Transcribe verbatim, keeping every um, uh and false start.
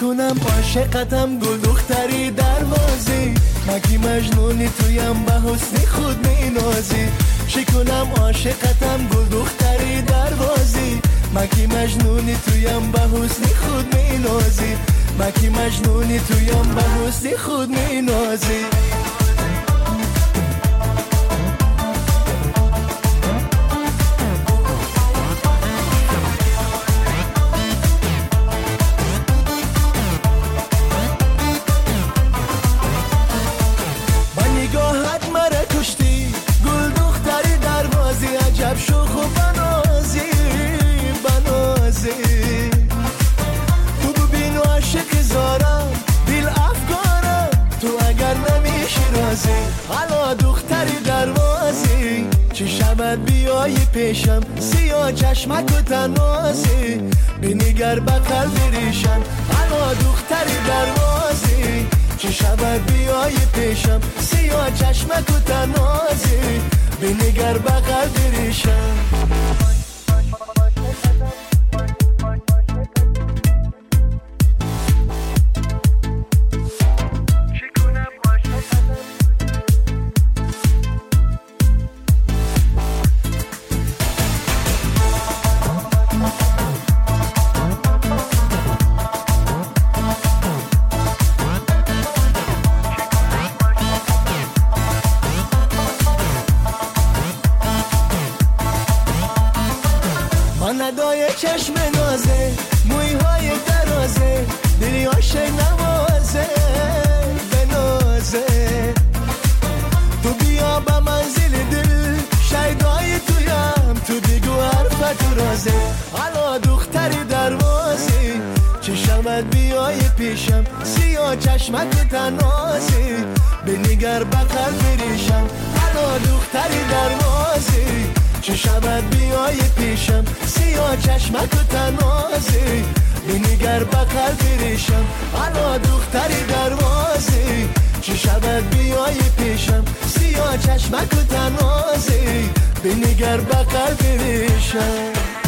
کنم عاشقتم گل دختری دروازی، مگی مجنونی تویم به حسن خود می نازی. چی کنم عاشقتم گل دختری دروازی، مگی مجنونی تویم به حسن خود می نازی، مگی مجنونی تویم به حسن خود می نازی. شوخ و بنازی بنازی تو ببین و عشق زارم دل افکارم، تو اگر نمیشی رازی حالا دختری دروازی. چی شود بیایی پیشم سیاه چشمک و تنازی، بنگر به قلب ریشم حالا دختری دروازی. چی شود بیایی پیشم سیاه چشمک و تنازی، بنگر به قلب ریشم. ندای چشم نازه موی های درازه، دلی عاشق نوازه بنازه. تو بیا به منزل دل شیدای تویم، تو بگو حرفت و رازه حالا دختری دروازی. چه شود بیای پیشم سیاه چشمک و تنازی، بنگر به قلب ریشم حالا دختری دروازی. چه شود بیای پیشم سیاه چشمک و تنازی، بنگر به قلب ریشم حالا دختری دروازی. چه شود بیای پیشم سیاه چشمک و تنازی، بنگر به قلب ریشم.